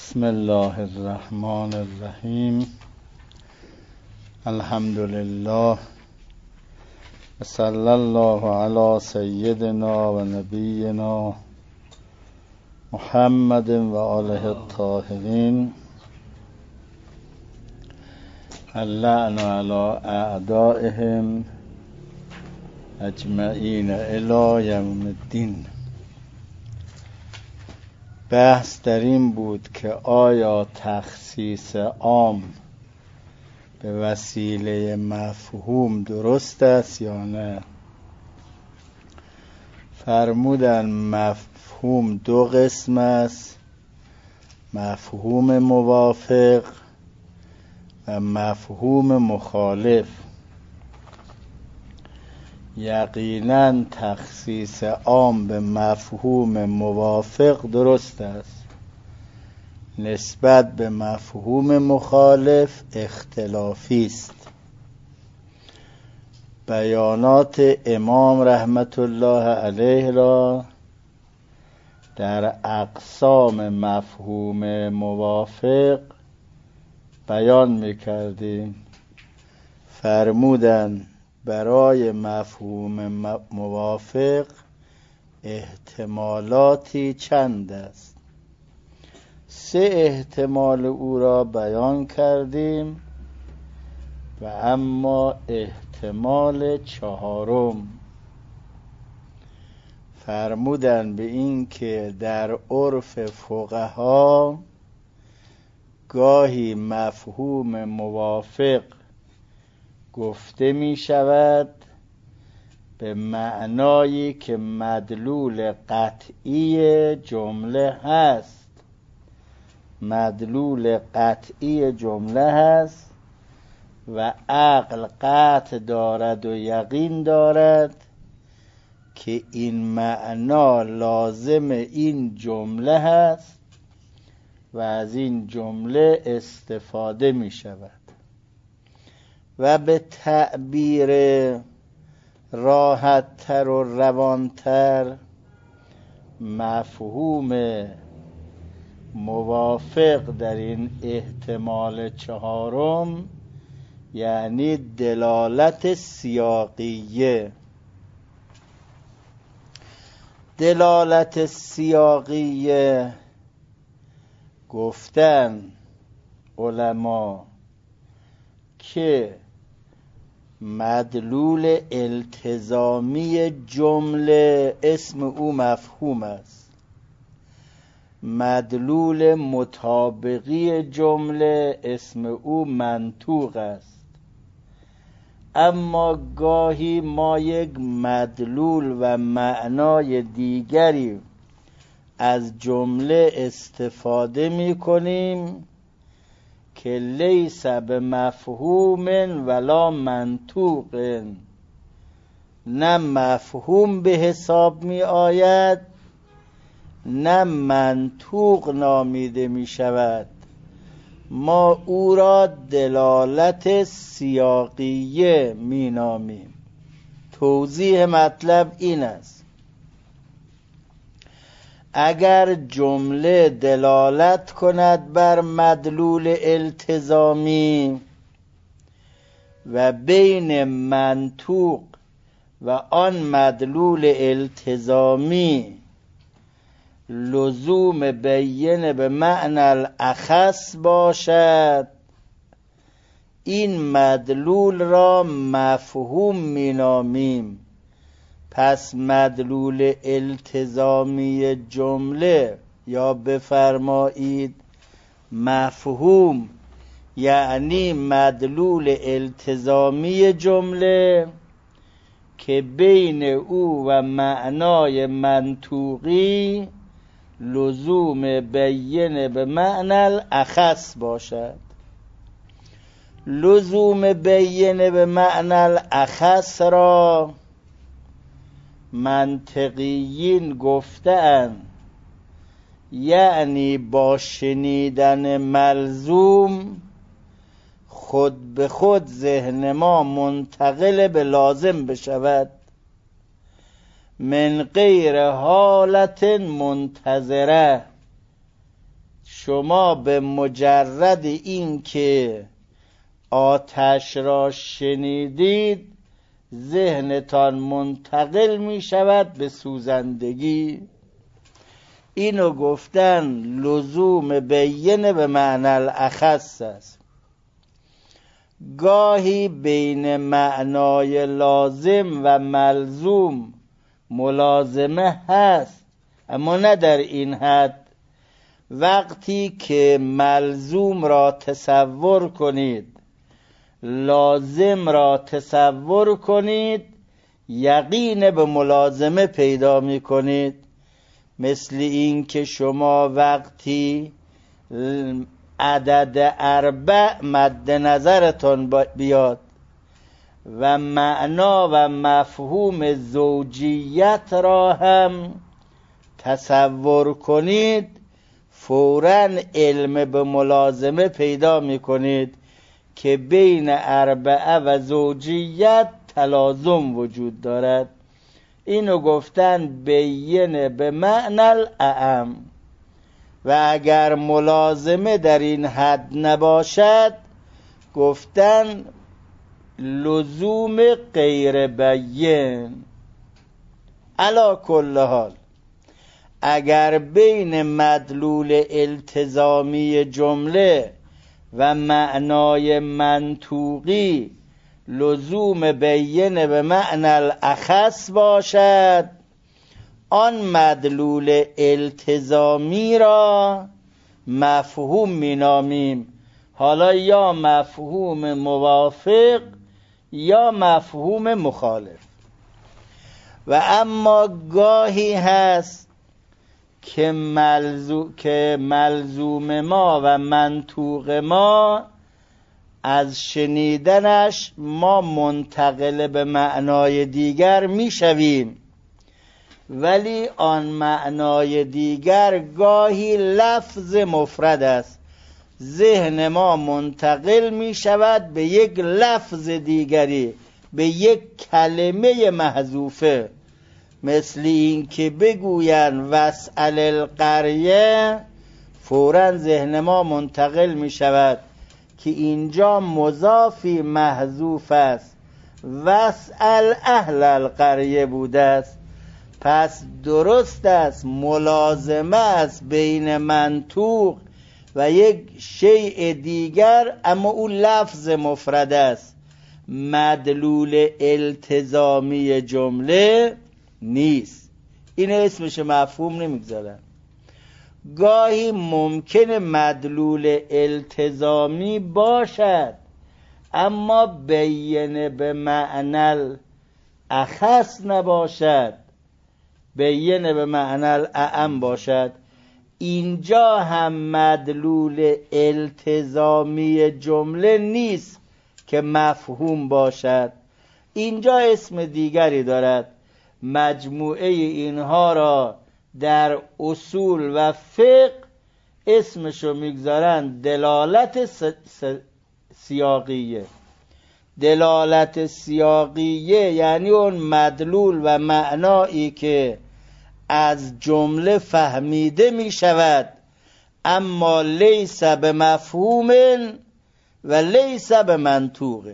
بسم الله الرحمن الرحیم. الحمد لله و صلی الله علی سیدنا و نبینا محمد و آله الطاهرین. اللعن علی اعدائهم اجمعین الی یوم الدین. بحث در این بود که آیا تخصیص عام به وسیله مفهوم درست است یا نه. فرمودن مفهوم دو قسم است: مفهوم موافق و مفهوم مخالف. یقیناً تخصیص عام به مفهوم موافق درست است، نسبت به مفهوم مخالف اختلافی است. بیانات امام رحمت الله علیه را در اقسام مفهوم موافق بیان می‌کردیم. فرمودند برای مفهوم موافق احتمالاتی چند است. 3 احتمال او را بیان کردیم و اما احتمال 4 فرمودن به این که در عرف فقها گاهی مفهوم موافق گفته می شود به معنایی که مدلول قطعی جمله هست. مدلول قطعی جمله هست و عقل قطع دارد و یقین دارد که این معنا لازم این جمله هست و از این جمله استفاده می شود. و به تعبیر راحت تر و روانتر، مفهوم موافق در این احتمال 4 یعنی دلالت سیاقیه. دلالت سیاقیه گفتن علما که مدلول التزامی جمله اسم او مفهوم است، مدلول مطابقی جمله اسم او منطوق است. اما گاهی ما یک مدلول و معنای دیگری از جمله استفاده می کنیم که لیس به مفهوم ولا منطوق، نه مفهوم به حساب می آید نه منطوق نامیده می شود. ما او را دلالت سیاقیه می نامیم. توضیح مطلب این است: اگر جمله دلالت کند بر مدلول التزامی و بین منطوق و آن مدلول التزامی لزوم بیان به معنی الاخص باشد، این مدلول را مفهوم می نامیم. پس مدلول التزامی جمله یا بفرمایید مفهوم یعنی مدلول التزامی جمله که بین او و معنای منطوقی لزوم بیان به معنی الاخص باشد. لزوم بیان به معنی الاخص را منطقیین گفتند یعنی با شنیدن ملزوم خود به خود ذهن ما منتقل به لازم بشود من غیر حالت منتظره، شما به مجرد این که آتش را شنیدید ذهنتان منتقل می شود به سوزندگی. اینو گفتن لزوم بیینه به معنی الاخص است. گاهی بین معنای لازم و ملزوم ملازمه هست، اما نه در این حد. وقتی که ملزوم را تصور کنید، لازم را تصور کنید، یقین به ملازمه پیدا می کنید. مثل این که شما وقتی عدد 4 مد نظرتون بیاد و معنا و مفهوم زوجیت را هم تصور کنید، فوراً علم به ملازمه پیدا می کنید که بین 4 و زوجیت تلازم وجود دارد. اینو گفتن بین به معنی الاعم. و اگر ملازمه در این حد نباشد گفتن لزوم غیر بین. علی کل حال اگر بین مدلول التزامی جمله و معنای منطوقی لزوم بیینه به معنی الاخص باشد، آن مدلول التزامی را مفهوم مینامیم. حالا یا مفهوم موافق یا مفهوم مخالف. و اما گاهی هست که ملزوم ما و منطوق ما از شنیدنش ما منتقل به معنای دیگر میشویم، ولی آن معنای دیگر گاهی لفظ مفرد است. ذهن ما منتقل می شود به یک لفظ دیگری، به یک کلمه محذوفه. مثل این که بگوین واسأل القریه، فوراً ذهن ما منتقل می شود که اینجا مضافی محذوف است، واسأل اهل القریه بوده است. پس درست است ملازمه است بین منطوق و یک شیء دیگر، اما او لفظ مفرد است، مدلول التزامی جمله نیست. این اسمش مفهوم نمیگذارن. گاهی ممکنه مدلول التزامی باشد اما بیینه به معنی اخص نباشد، بیینه به معنی الاعم باشد. اینجا هم مدلول التزامی جمله نیست که مفهوم باشد، اینجا اسم دیگری دارد. مجموعه اینها را در اصول و فقه اسمشو میگذارن دلالت سیاقیه. دلالت سیاقیه یعنی اون مدلول و معنایی که از جمله فهمیده می شود اما لیس به مفهوم و لیس به منطوق.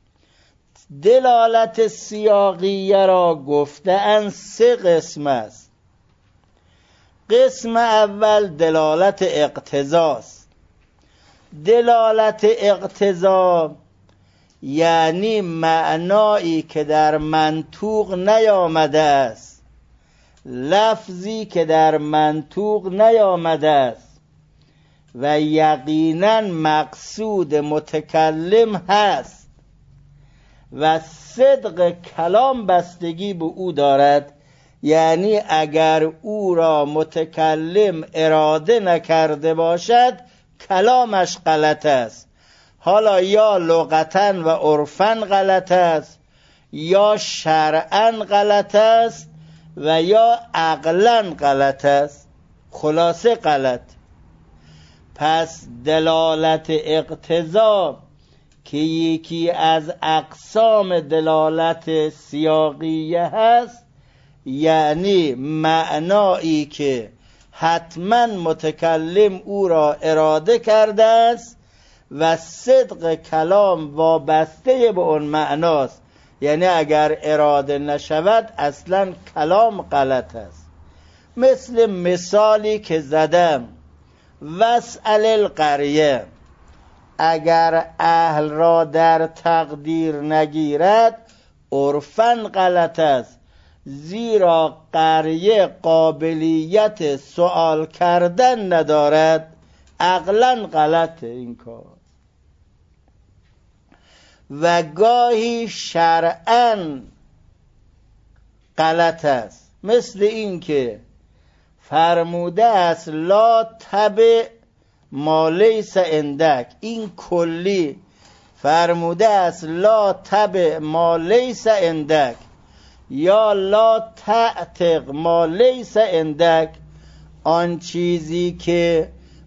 دلالت سیاقیه را گفتن 3 قسم است. قسم اول دلالت اقتضاست. دلالت اقتضا یعنی معنایی که در منطوق نیامده است، لفظی که در منطوق نیامده است و یقینا مقصود متکلم هست و صدق کلام بستگی به او دارد. یعنی اگر او را متکلم اراده نکرده باشد کلامش غلط است. حالا یا لغتاً و عرفاً غلط است، یا شرعاً غلط است و یا عقلاً غلط است. خلاصه غلط. پس دلالت اقتضا که یکی از اقسام دلالت سیاقیه هست، یعنی معنایی که حتما متکلم او را اراده کرده است و صدق کلام وابسته به اون معناست. یعنی اگر اراده نشود اصلا کلام غلط است. مثل مثالی که زدم، واسأل القریه، اگر اهل را در تقدیر نگیرد عرفاً غلط است، زیرا قریه قابلیت سوال کردن ندارد. عقلاً غلطه این کار. و گاهی شرعاً غلط است، مثل این که فرموده است لا تبع ما لیس عندک. این کلی فرموده است لا تبع ما لیس عندک یا لا تعتق ما لیس عندک، آن چیزی که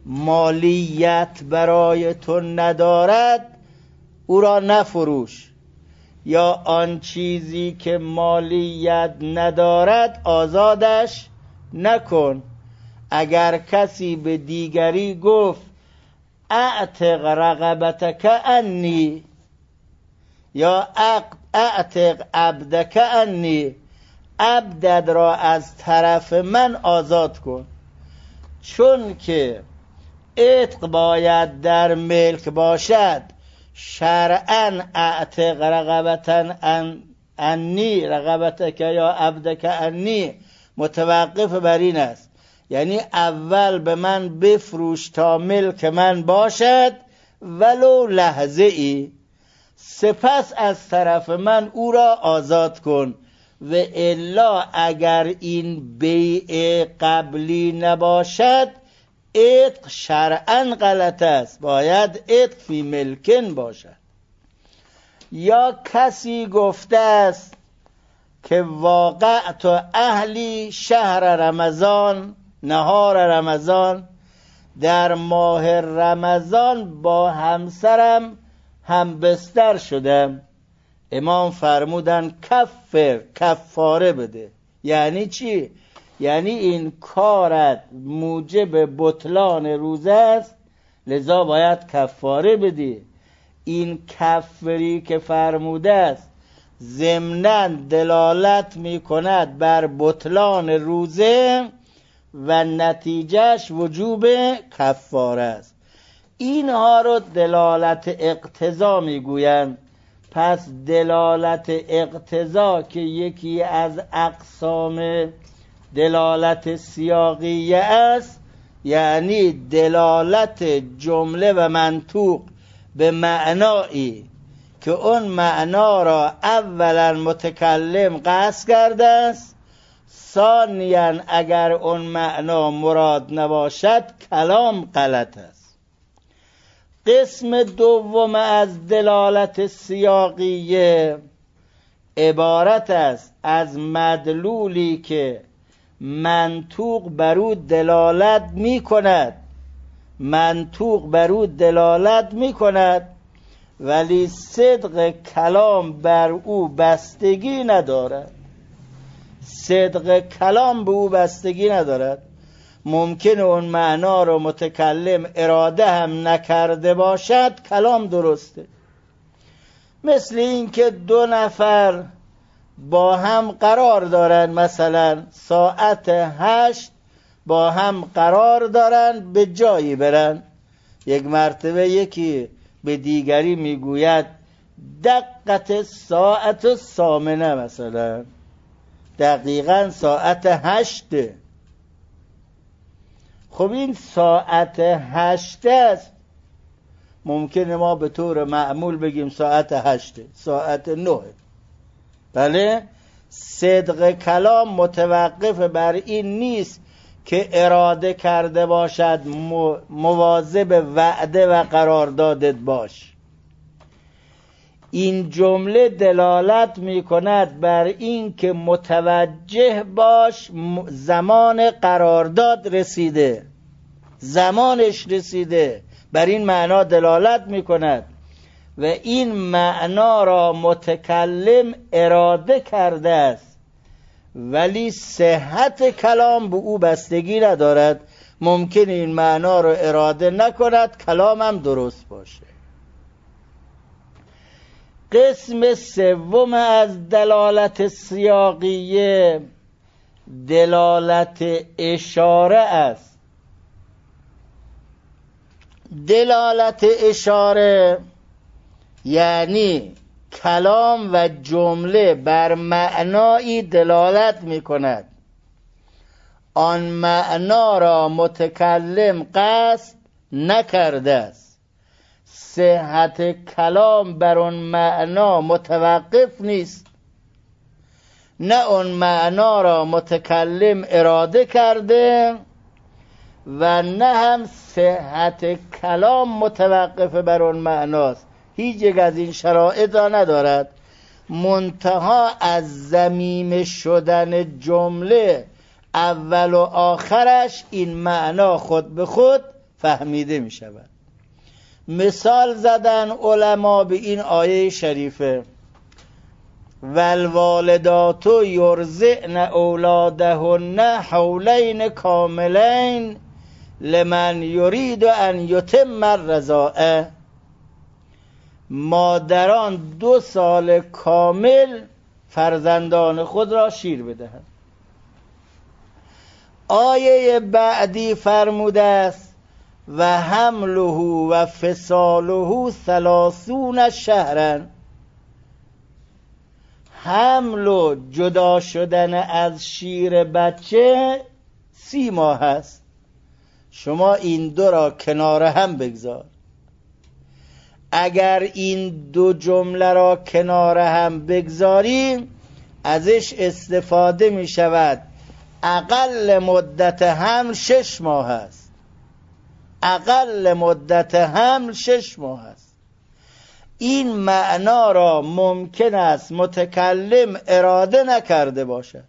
مالیت برای تو ندارد او را نفروش، یا آن چیزی که مالیت ندارد آزادش نکن. اگر کسی به دیگری گفت اعتق رقبتک انی یا اعتق عبدک انی، عبدت را از طرف من آزاد کن، چون که عتق باید در ملک باشد، شرعاً اعتق رقبتن انی رقبتک یا عبدک انی متوقف بر این است. یعنی اول به من بفروش تا ملک من باشد ولو لحظه ای، سپس از طرف من او را آزاد کن. و الا اگر این بیع قبلی نباشد عتق شرعاً غلط است، باید عتق فی ملکن باشد. یا کسی گفته است که واقعت اهلی شهر رمضان نهار رمضان، در ماه رمضان با همسرم هم بستر شدم. امام فرمودن کفاره بده. یعنی چی؟ یعنی این کارت موجب بطلان روزه است، لذا باید کفاره بدی. این کفری که فرموده است ضمناً دلالت می کند بر بطلان روزه و نتیجهش وجوب کفاره است. اینها رو دلالت اقتضا می گویند. پس دلالت اقتضا که یکی از اقسام دلالت سیاقیه است، یعنی دلالت جمله و منطوق به معنایی که اون معنا را اولا متکلم قصد کرده است، ثانیاً اگر اون معنا مراد نباشد کلام غلط است. قسم دوم از دلالت سیاقیه عبارت است از مدلولی که منطوق بر او دلالت می کند، ولی صدق کلام بر او بستگی ندارد. ممکن اون معنا رو متکلم اراده هم نکرده باشد، کلام درسته. مثل این که دو نفر با هم قرار دارن، مثلا ساعت 8 با هم قرار دارن به جایی برن، یک مرتبه یکی به دیگری میگوید دقت ساعت الثامنه، مثلا دقیقاً ساعت 8. خب این ساعت 8 است، ممکنه ما به طور معمول بگیم ساعت 8، ساعت 9. بله، صدق کلام متوقف بر این نیست که اراده کرده باشد مواظب وعده و قراردادت باش. این جمله دلالت می کند بر این که متوجه باش زمان قرارداد رسیده، زمانش رسیده، بر این معنا دلالت می کند و این معنا را متکلم اراده کرده است ولی صحت کلام به او بستگی ندارد. ممکن این معنا رو اراده نکند، کلام هم درست باشه. قسم سوم از دلالت سیاقیه دلالت اشاره است. دلالت اشاره یعنی کلام و جمله بر معنایی دلالت می کند، آن معنا را متکلم قصد نکرده است. صحت کلام بر آن معنا متوقف نیست، نه آن معنا را متکلم اراده کرده و نه هم صحت کلام متوقف بر آن معناست. هیچ یک از این شرایط را ندارد. منتها از ضمیم شدن جمله اول و آخرش این معنا خود به خود فهمیده می شود. مثال زدن علما به این آیه شریفه: والوالدات یرضعن اولادهن حولین کاملین لمن یرید ان یتم الرضاعه. مادران 2 سال کامل فرزندان خود را شیر بدهند. آیه بعدی فرموده است و حمله و فصاله 30 شهرا. حمل و جدا شدن از شیر بچه 30 ماه است. شما این دو را کنار هم بگذار. اگر این 2 جمله را کنار هم بگذاریم ازش استفاده می شود اقل مدت حمل 6 ماه است. اقل مدت حمل 6 ماه است. این معنا را ممکن است متکلم اراده نکرده باشد.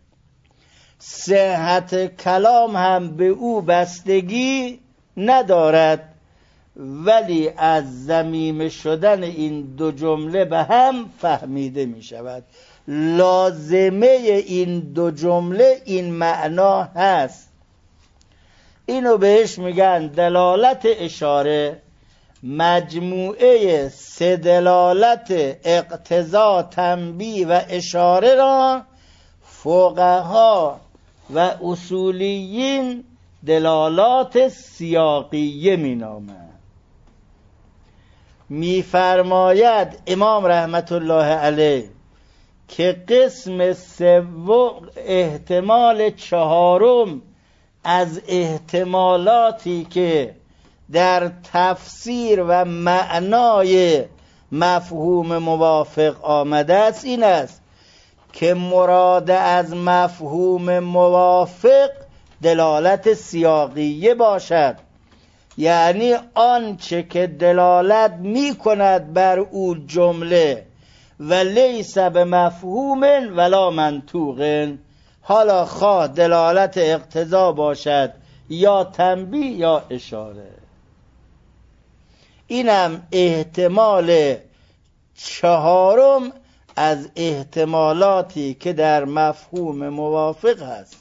صحت کلام هم به او بستگی ندارد، ولی از ضمیم شدن این 2 جمله به هم فهمیده می شود. لازمه این 2 جمله این معنا هست. اینو بهش میگن دلالت اشاره. مجموعه 3 دلالت اقتضا، تنبیه و اشاره را فقها و اصولیین دلالات سیاقیه می نامند. میفرماید امام رحمت الله علیه که قسم سوم، احتمال 4 از احتمالاتی که در تفسیر و معنای مفهوم موافق آمده است این است که مراد از مفهوم موافق دلالت سیاقیه باشد، یعنی آنچه که دلالت می کند بر او جمله و لیس به مفهوم ولا منطوق، حالا خواه دلالت اقتضا باشد یا تنبیه یا اشاره. اینم احتمال 4 از احتمالاتی که در مفهوم موافق هست.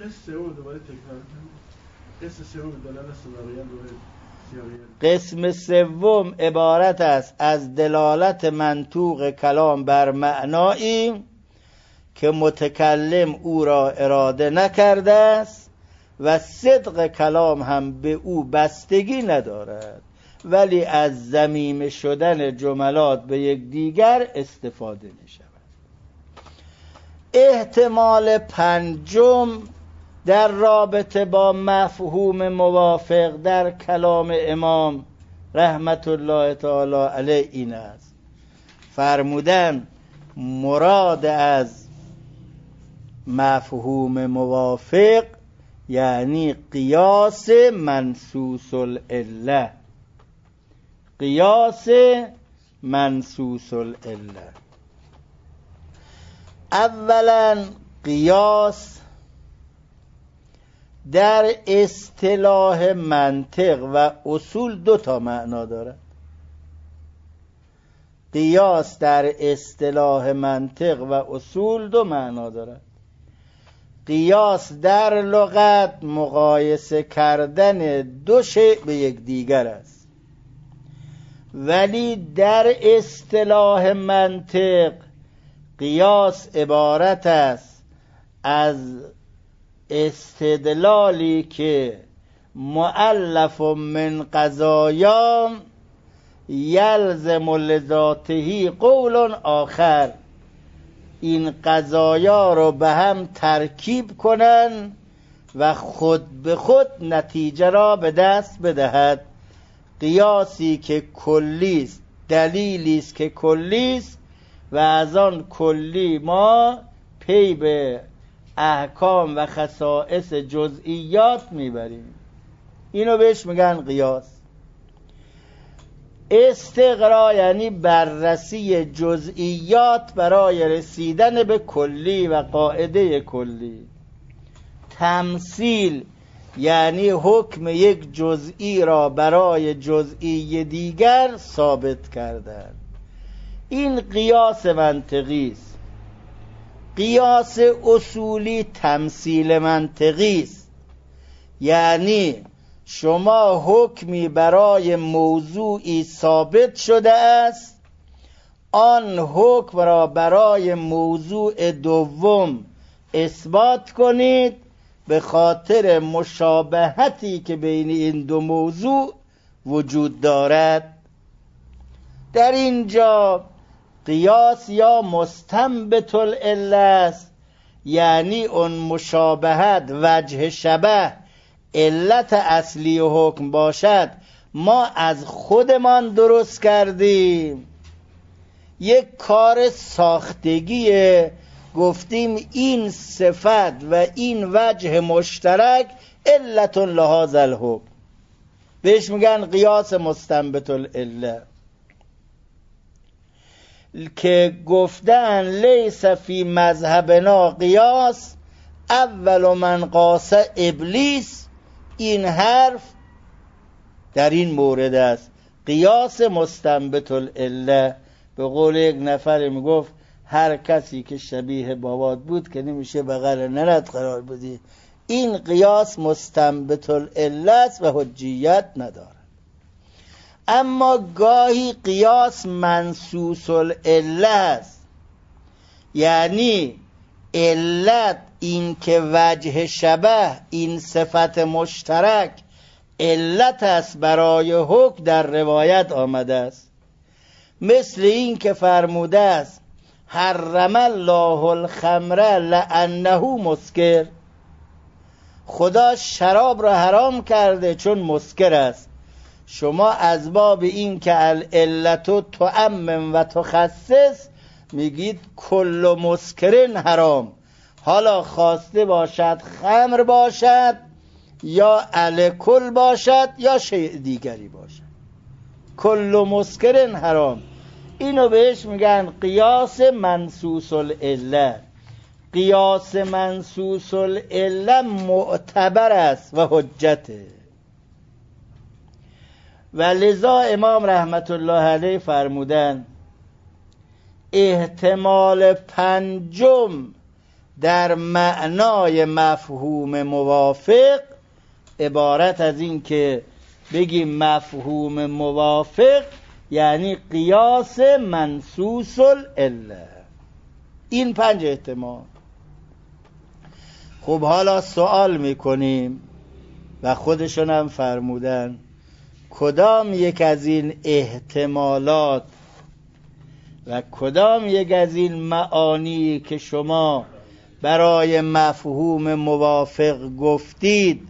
قسم سوم عبارت است از دلالت منطوق کلام بر معنایی که متکلم او را اراده نکرده است و صدق کلام هم به او بستگی ندارد، ولی از ضمیم شدن جملات به یک دیگر استفاده می شود. احتمال 5 در رابطه با مفهوم موافق در کلام امام رحمت الله تعالی علیه این است. فرمودن مراد از مفهوم موافق یعنی قیاس منصوص العله. قیاس منصوص العله. اولا قیاس در اصطلاح منطق و اصول 2 معنا دارد. قیاس در اصطلاح منطق و اصول 2 معنا دارد. قیاس در لغت مقایسه کردن دو شیء به یک دیگر است، ولی در اصطلاح منطق قیاس عبارت است از استدلالی که مؤلف من قضایا یلزم لذاته قول آخر، این قضایا رو به هم ترکیب کنن و خود به خود نتیجه را به دست بدهد. قیاسی که کلی است، دلیلی است که کلی است و از آن کلی ما پی به احکام و خصائص جزئیات میبریم. اینو بهش میگن قیاس. استقرا یعنی بررسی جزئیات برای رسیدن به کلی و قاعده کلی. تمثیل یعنی حکم یک جزئی را برای جزئی دیگر ثابت کردن. این قیاس منطقی است. قیاس اصولی تمثیل منطقی است، یعنی شما حکمی برای موضوعی ثابت شده است، آن حکم را برای موضوع دوم اثبات کنید به خاطر مشابهتی که بین این دو موضوع وجود دارد. در اینجا قیاس یا مستنبط العله است، یعنی اون مشابهت وجه شبه علت اصلی حکم باشد، ما از خودمان درست کردیم. یک کار ساختگیه، گفتیم این صفت و این وجه مشترک علت لهذا الحکم، بهش میگن قیاس مستنبط العله. که گفتن لیس فی مذهبنا قیاس اول من قاس ابلیس، این حرف در این مورد است. قیاس مستنبط العله، به قول یک نفر میگفت هر کسی که شبیه بابات بود که نمیشه بغل نرد قرار بدی. این قیاس مستنبط العله است و حجیت ندارد. اما گاهی قیاس منصوص العله است، یعنی علت این که وجه شبه این صفت مشترک علت است برای حکم در روایت آمده است. مثل این که فرموده است حرم الله الخمر لانه مسکر، خدا شراب را حرام کرده چون مسکر است. شما از باب این که العلت تعمم و تخصص میگید کل مسکرین حرام، حالا خواسته باشد خمر باشد یا الکل باشد یا شیء دیگری باشد، کل مسکرین حرام. اینو بهش میگن قیاس منصوص العله. قیاس منصوص العله معتبر است و حجته، و لذا امام رحمت الله علیه فرمودن احتمال پنجم در معنای مفهوم موافق عبارت از این که بگیم مفهوم موافق یعنی قیاس منصوص العله. این 5 احتمال. خب حالا سوال میکنیم و خودشون هم فرمودن کدام یک از این احتمالات و کدام یک از این معانی که شما برای مفهوم موافق گفتید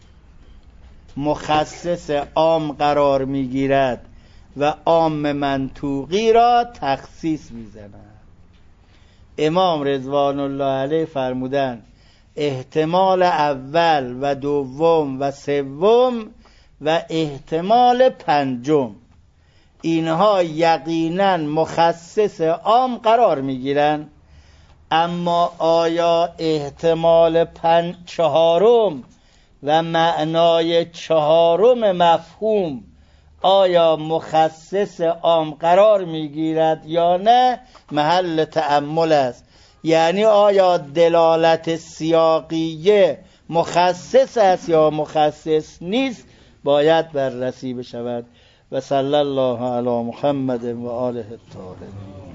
مخصص عام قرار میگیرد و عام منطوقی را تخصیص میزند؟ امام رضوان الله علیه فرمودن احتمال اول و دوم و سوم و احتمال پنجم، اینها یقینا مخصص عام قرار میگیرن. اما آیا احتمال چهارم و معنای چهارم مفهوم آیا مخصص عام قرار میگیرد یا نه محل تأمل است. یعنی آیا دلالت سیاقیه مخصص است یا مخصص نیست، باید بررسی بشود. و صلی الله علی محمد و آله الطاهرین.